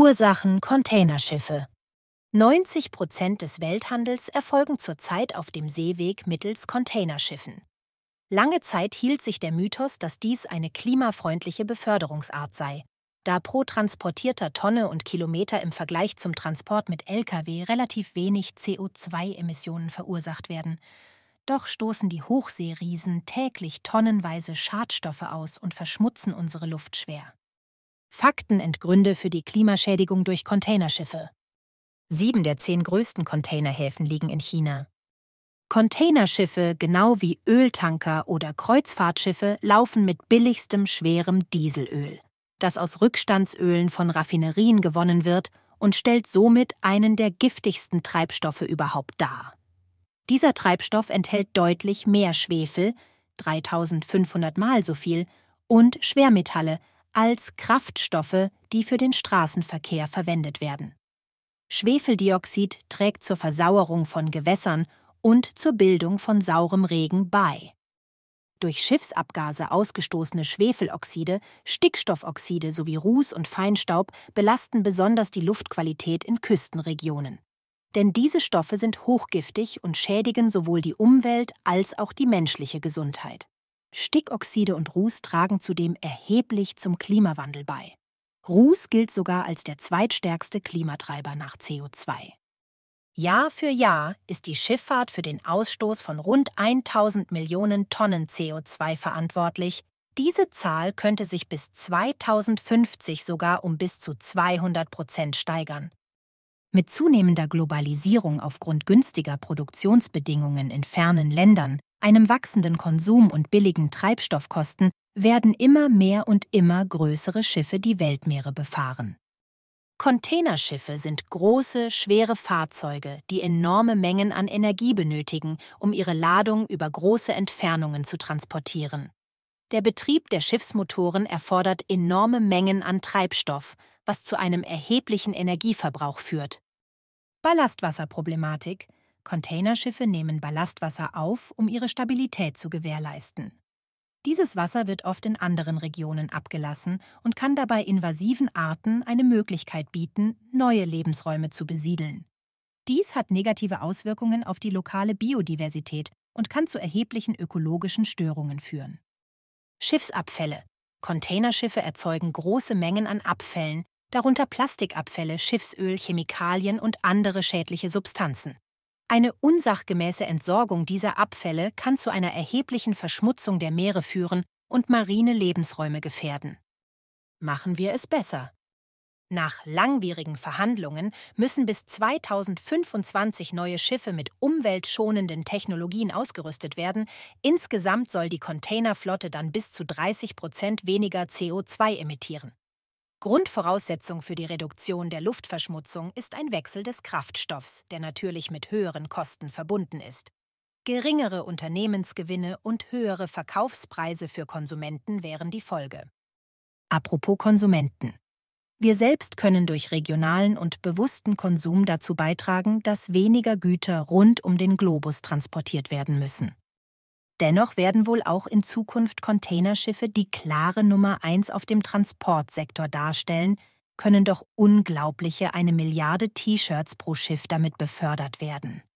Ursachen Containerschiffe. 90% des Welthandels erfolgen zurzeit auf dem Seeweg mittels Containerschiffen. Lange Zeit hielt sich der Mythos, dass dies eine klimafreundliche Beförderungsart sei, da pro transportierter Tonne und Kilometer im Vergleich zum Transport mit Lkw relativ wenig CO2-Emissionen verursacht werden. Doch stoßen die Hochseeriesen täglich tonnenweise Schadstoffe aus und verschmutzen unsere Luft schwer. Faktenentgründe für die Klimaschädigung durch Containerschiffe. 7 der 10 größten Containerhäfen liegen in China. Containerschiffe, genau wie Öltanker oder Kreuzfahrtschiffe, laufen mit billigstem, schwerem Dieselöl, das aus Rückstandsölen von Raffinerien gewonnen wird und stellt somit einen der giftigsten Treibstoffe überhaupt dar. Dieser Treibstoff enthält deutlich mehr Schwefel, 3500 Mal so viel, und Schwermetalle als Kraftstoffe, die für den Straßenverkehr verwendet werden. Schwefeldioxid trägt zur Versauerung von Gewässern und zur Bildung von saurem Regen bei. Durch Schiffsabgase ausgestoßene Schwefeloxide, Stickstoffoxide sowie Ruß und Feinstaub belasten besonders die Luftqualität in Küstenregionen. Denn diese Stoffe sind hochgiftig und schädigen sowohl die Umwelt als auch die menschliche Gesundheit. Stickoxide und Ruß tragen zudem erheblich zum Klimawandel bei. Ruß gilt sogar als der zweitstärkste Klimatreiber nach CO2. Jahr für Jahr ist die Schifffahrt für den Ausstoß von rund 1000 Millionen Tonnen CO2 verantwortlich. Diese Zahl könnte sich bis 2050 sogar um bis zu 200% steigern. Mit zunehmender Globalisierung aufgrund günstiger Produktionsbedingungen in fernen Ländern, einem wachsenden Konsum und billigen Treibstoffkosten werden immer mehr und immer größere Schiffe die Weltmeere befahren. Containerschiffe sind große, schwere Fahrzeuge, die enorme Mengen an Energie benötigen, um ihre Ladung über große Entfernungen zu transportieren. Der Betrieb der Schiffsmotoren erfordert enorme Mengen an Treibstoff, was zu einem erheblichen Energieverbrauch führt. Ballastwasserproblematik. Containerschiffe nehmen Ballastwasser auf, um ihre Stabilität zu gewährleisten. Dieses Wasser wird oft in anderen Regionen abgelassen und kann dabei invasiven Arten eine Möglichkeit bieten, neue Lebensräume zu besiedeln. Dies hat negative Auswirkungen auf die lokale Biodiversität und kann zu erheblichen ökologischen Störungen führen. Schiffsabfälle. Containerschiffe erzeugen große Mengen an Abfällen, darunter Plastikabfälle, Schiffsöl, Chemikalien und andere schädliche Substanzen. Eine unsachgemäße Entsorgung dieser Abfälle kann zu einer erheblichen Verschmutzung der Meere führen und marine Lebensräume gefährden. Machen wir es besser. Nach langwierigen Verhandlungen müssen bis 2025 neue Schiffe mit umweltschonenden Technologien ausgerüstet werden. Insgesamt soll die Containerflotte dann bis zu 30% weniger CO2 emittieren. Grundvoraussetzung für die Reduktion der Luftverschmutzung ist ein Wechsel des Kraftstoffs, der natürlich mit höheren Kosten verbunden ist. Geringere Unternehmensgewinne und höhere Verkaufspreise für Konsumenten wären die Folge. Apropos Konsumenten. Wir selbst können durch regionalen und bewussten Konsum dazu beitragen, dass weniger Güter rund um den Globus transportiert werden müssen. Dennoch werden wohl auch in Zukunft Containerschiffe die klare Nummer 1 auf dem Transportsektor darstellen, können doch unglaubliche 1 Milliarde T-Shirts pro Schiff damit befördert werden.